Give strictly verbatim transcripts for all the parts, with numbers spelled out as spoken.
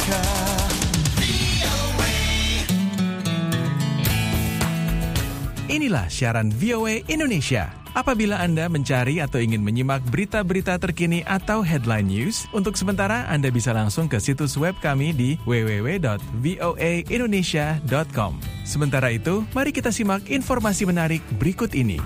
Amerika. Inilah siaran V O A Indonesia. Apabila Anda mencari atau ingin menyimak berita-berita terkini atau headline news, untuk sementara Anda bisa langsung ke situs web kami di w w w dot voa indonesia dot com. Sementara itu, mari kita simak informasi menarik berikut ini.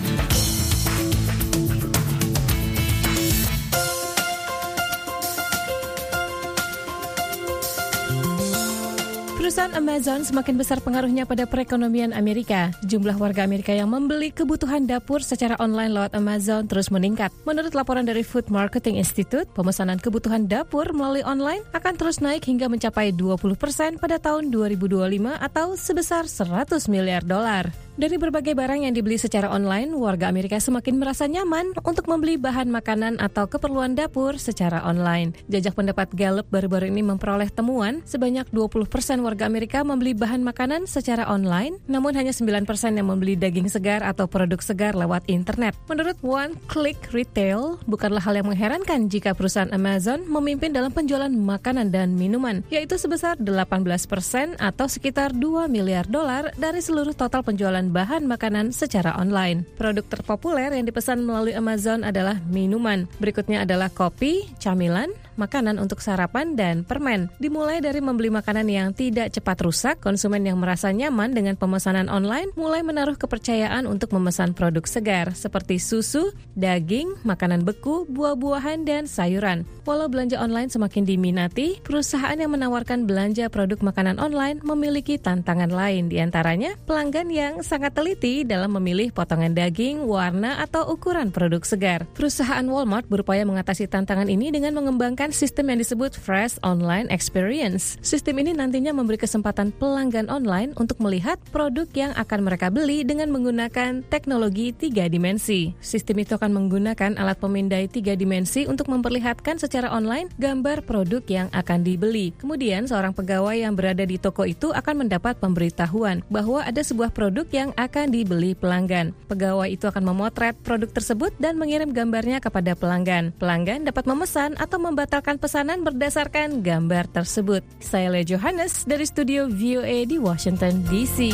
Perusahaan Amazon semakin besar pengaruhnya pada perekonomian Amerika. Jumlah warga Amerika yang membeli kebutuhan dapur secara online lewat Amazon terus meningkat. Menurut laporan dari Food Marketing Institute, pemesanan kebutuhan dapur melalui online akan terus naik hingga mencapai dua puluh persen pada tahun dua ribu dua puluh lima atau sebesar seratus miliar dolar. Dari berbagai barang yang dibeli secara online, warga Amerika semakin merasa nyaman untuk membeli bahan makanan atau keperluan dapur secara online. Jajak pendapat Gallup baru-baru ini memperoleh temuan sebanyak dua puluh persen warga Amerika membeli bahan makanan secara online, namun hanya sembilan persen yang membeli daging segar atau produk segar lewat internet. Menurut One Click Retail, bukanlah hal yang mengherankan jika perusahaan Amazon memimpin dalam penjualan makanan dan minuman, yaitu sebesar delapan belas persen atau sekitar dua miliar dolar dari seluruh total penjualan bahan makanan secara online. Produk terpopuler yang dipesan melalui Amazon adalah minuman. Berikutnya adalah kopi, camilan, makanan untuk sarapan, dan permen. Dimulai dari membeli makanan yang tidak cepat rusak, konsumen yang merasa nyaman dengan pemesanan online mulai menaruh kepercayaan untuk memesan produk segar seperti susu, daging, makanan beku, buah-buahan, dan sayuran. Walau belanja online semakin diminati, perusahaan yang menawarkan belanja produk makanan online memiliki tantangan lain, di antaranya pelanggan yang sangat teliti dalam memilih potongan daging, warna, atau ukuran produk segar. Perusahaan Walmart berupaya mengatasi tantangan ini dengan mengembangkan sistem yang disebut Fresh Online Experience. Sistem ini nantinya memberi kesempatan pelanggan online untuk melihat produk yang akan mereka beli dengan menggunakan teknologi tiga dimensi. Sistem itu akan menggunakan alat pemindai tiga dimensi untuk memperlihatkan secara online gambar produk yang akan dibeli. Kemudian, seorang pegawai yang berada di toko itu akan mendapat pemberitahuan bahwa ada sebuah produk yang akan dibeli pelanggan. Pegawai itu akan memotret produk tersebut dan mengirim gambarnya kepada pelanggan. Pelanggan dapat memesan atau membatalkan pesanan berdasarkan gambar tersebut. Saya Lea Johannes dari studio V O A di Washington D C.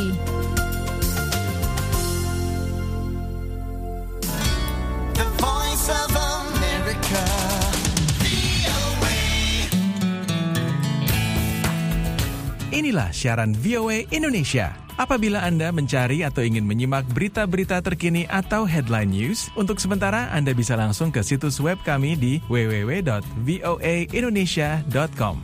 The Voice of America. Inilah siaran V O A Indonesia. Apabila Anda mencari atau ingin menyimak berita-berita terkini atau headline news, untuk sementara Anda bisa langsung ke situs web kami di w w w dot voa indonesia dot com.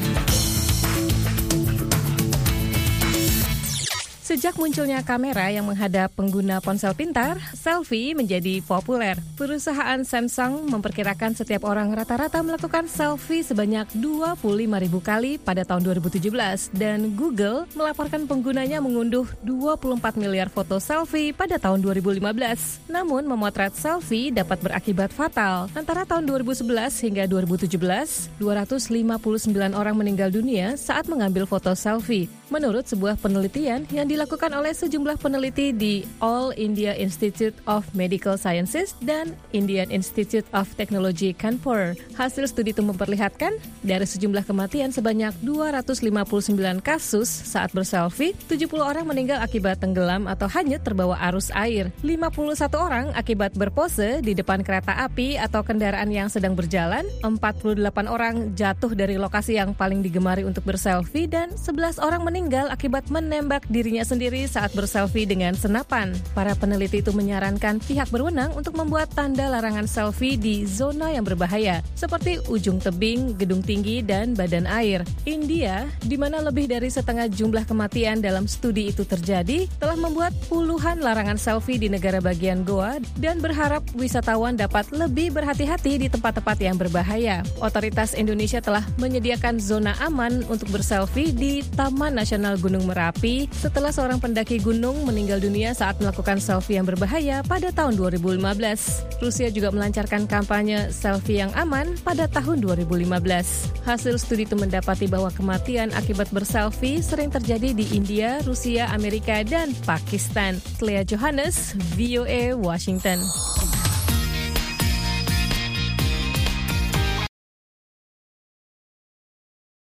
Sejak munculnya kamera yang menghadap pengguna ponsel pintar, selfie menjadi populer. Perusahaan Samsung memperkirakan setiap orang rata-rata melakukan selfie sebanyak dua puluh lima ribu kali pada tahun dua ribu tujuh belas, dan Google melaporkan penggunanya mengunduh dua puluh empat miliar foto selfie pada tahun dua ribu lima belas. Namun, memotret selfie dapat berakibat fatal. Antara tahun dua ribu sebelas hingga dua ribu tujuh belas, dua ratus lima puluh sembilan orang meninggal dunia saat mengambil foto selfie. Menurut sebuah penelitian yang dilakukan oleh sejumlah peneliti di All India Institute of Medical Sciences dan Indian Institute of Technology Kanpur. Hasil studi itu memperlihatkan dari sejumlah kematian sebanyak dua ratus lima puluh sembilan kasus saat berselfie, tujuh puluh orang meninggal akibat tenggelam atau hanyut terbawa arus air, lima puluh satu orang akibat berpose di depan kereta api atau kendaraan yang sedang berjalan, empat puluh delapan orang jatuh dari lokasi yang paling digemari untuk berselfie, dan sebelas orang meninggal meninggal akibat menembak dirinya sendiri saat berselfie dengan senapan. Para peneliti itu menyarankan pihak berwenang untuk membuat tanda larangan selfie di zona yang berbahaya, seperti ujung tebing, gedung tinggi, dan badan air. India, di mana lebih dari setengah jumlah kematian dalam studi itu terjadi, telah membuat puluhan larangan selfie di negara bagian Goa dan berharap wisatawan dapat lebih berhati-hati di tempat-tempat yang berbahaya. Otoritas Indonesia telah menyediakan zona aman untuk berselfie di Taman Nasional Gunung Merapi setelah seorang pendaki gunung meninggal dunia saat melakukan selfie yang berbahaya pada tahun dua ribu lima belas. Rusia juga melancarkan kampanye selfie yang aman pada tahun dua ribu lima belas. Hasil studi itu mendapati bahwa kematian akibat berselfie sering terjadi di India, Rusia, Amerika, dan Pakistan. Lea Johannes, V O A, Washington.